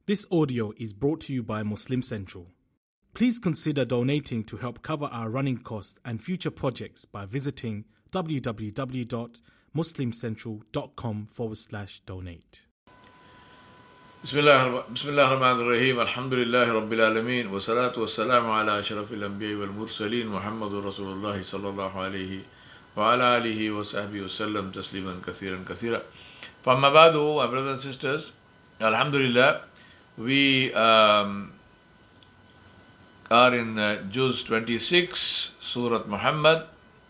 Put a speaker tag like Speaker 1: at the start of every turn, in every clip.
Speaker 1: This audio is brought to you by Muslim Central. Please consider donating to help cover our running costs and future projects by visiting www.muslimcentral.com/donate.
Speaker 2: Bismillahirrahmanirrahim. Alhamdulillahi Rabbil Alameen. Wa salatu wa salamu ala ashrafil anbiya wal mursaleen. Muhammadur Rasulullah sallallahu alayhi wa ala alihi wa sahbihi wa sallam tasliman kathiran kathira. Amma ba'du, my brothers and sisters, Alhamdulillah, we are in Juz 26, Surah Muhammad,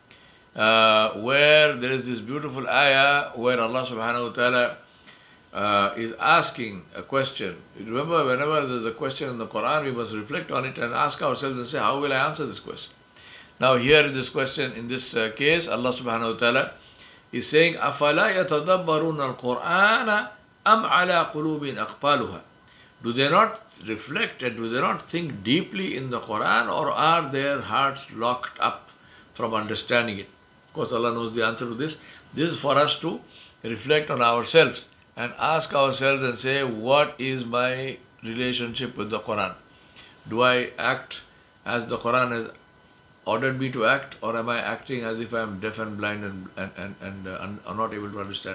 Speaker 2: where there is this beautiful ayah where Allah subhanahu wa ta'ala is asking a question. Remember, whenever there is a question in the Quran, we must reflect on it and ask ourselves and say, how will I answer this question? Now here in this question, in this case, Allah subhanahu wa ta'ala is saying, أَفَلَا يَتَدَبَّرُونَ الْقُرْآنَ أَمْ عَلَىٰ قُلُوبٍ أَقْفَالُهَا. Do they not reflect and do they not think deeply in the Quran, or are their hearts locked up from understanding it? Of course, Allah knows the answer to this. This is for us to reflect on ourselves and ask ourselves and say, what is my relationship with the Quran? Do I act as the Quran has ordered me to act, or am I acting as if I am deaf and blind and are not able to understand?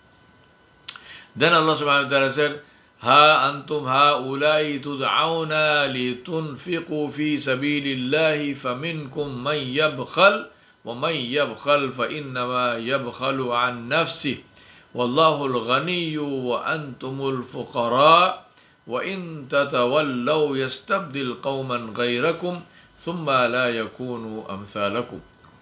Speaker 2: Then Allah subhanahu wa ta'ala said, ها أنتم هؤلاء تدعون لتنفقوا في سبيل الله فمنكم من يبخل ومن يبخل فإنما يبخل عن نفسه والله الغني وأنتم الفقراء وإن تتولوا يستبدل قوما غيركم ثم لا يكونوا أمثالكم.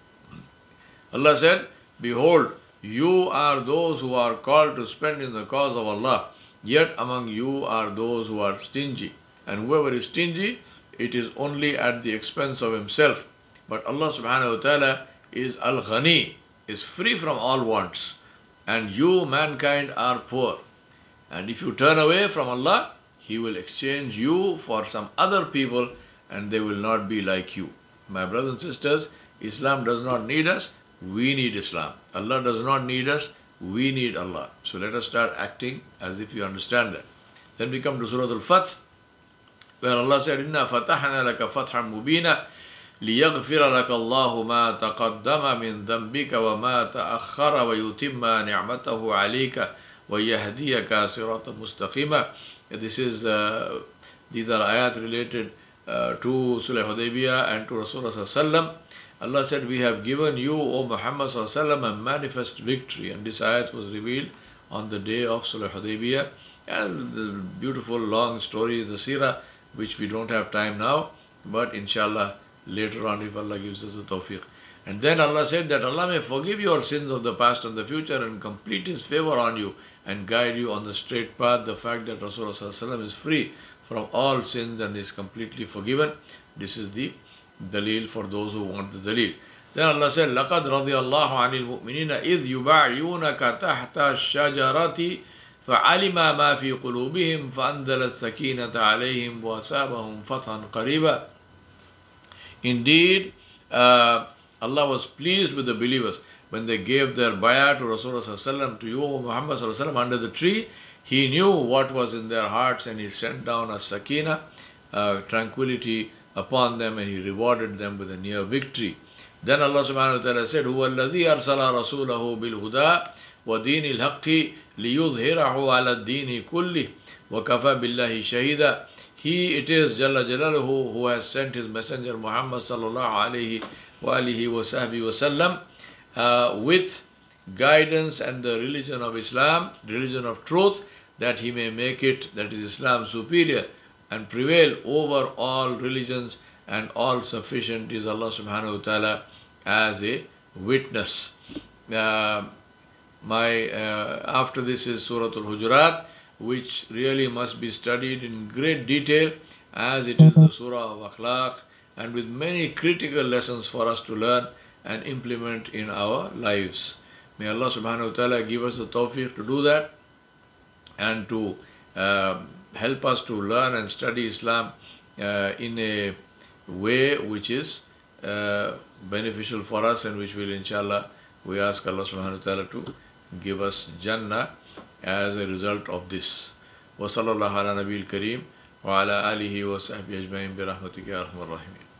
Speaker 2: Allah said, behold, you are those who are called to spend in the cause of Allah. Yet among you are those who are stingy. And whoever is stingy, it is only at the expense of himself. But Allah subhanahu wa ta'ala is Al-Ghani, is free from all wants. And you, mankind, are poor. And if you turn away from Allah, He will exchange you for some other people and they will not be like you. My brothers and sisters, Islam does not need us, we need Islam. Allah does not need us, we need Allah. So let us start acting as if you understand that. Then we come to Surah Al-Fath, where Allah said, إِنَّا فَتَحْنَا لَكَ فَتْحًا مُبِينًا لِيَغْفِرَ لَكَ اللَّهُ مَا تَقَدَّمَ مِنْ ذَنْبِكَ وَمَا تَأَخَّرَ وَيُتِمَّ نِعْمَتَهُ عَلَيْكَ وَيَهْدِيَكَ صِرَاطًا مُسْتَقِيمًا. These are ayat related to Sulh Hudaybiyah and to Rasulullah sallallahu alaihi wasallam. Allah said, we have given you, O Muhammad sallallahu alaihi wasallam, a manifest victory. And this ayat was revealed on the day of Sulh Hudaybiyah. And the beautiful long story, the seerah, which we don't have time now, but inshallah later on if Allah gives us the tawfiq. And then Allah said that Allah may forgive your sins of the past and the future and complete His favor on you and guide you on the straight path. The fact that Rasulullah sallallahu alaihi wasallam is free from all sins and is completely forgiven, this is the dalil for those who want the dalil. Then Allah said, لَقَدْ رَضِيَ اللَّهُ عَنِ الْمُؤْمِنِينَ إِذْ يُبَاعِعُونَكَ تَحْتَ الشَّجَرَةِ فَعَلِمَ مَا فِي قُلُوبِهِمْ فَأَنزَلَ السَّكِينَةَ عَلَيْهِمْ وَأَثَابَهُمْ فَتْحًا قَرِيبًا. Indeed, Allah was pleased with the believers when they gave their bay'ah to Rasulullah sallallahu alaihi wasallam, to you, O Muhammad sallallahu alaihi wasallam, under the tree. He knew what was in their hearts and He sent down a sakina, tranquility upon them, and He rewarded them with a near victory. Then Allah subhanahu wa ta'ala said, هُوَ الَّذِي أَرْسَلَ رَسُولَهُ بِالْهُدَى وَدِينِ الْحَقِّ لِيُظْهِرَهُ عَلَى الدِّينِ كُلِّهِ وَكَفَى بِاللَّهِ شَهِيدًا. He it is, Jalla Jalaluhu, who has sent His messenger Muhammad sallallahu alayhi wa alihi wa sahbihi wa sallam with guidance and the religion of Islam, religion of truth, that He may make it, that is Islam, superior and prevail over all religions, and all sufficient is Allah subhanahu wa ta'ala as a witness. After this is Surah Al-Hujurat, which really must be studied in great detail, as it is the Surah of Akhlaq, and with many critical lessons for us to learn and implement in our lives. May Allah subhanahu wa ta'ala give us the tawfiq to do that, and to help us to learn and study Islam in a way which is beneficial for us, and which will, inshallah, we ask Allah subhanahu wa ta'ala to give us Jannah as a result of this. व सल्लल्लाहु अला नबील करीम व अला आलिहि व सहबिहि अजमईन बिरहमतिका या अरहमर राहिमीन।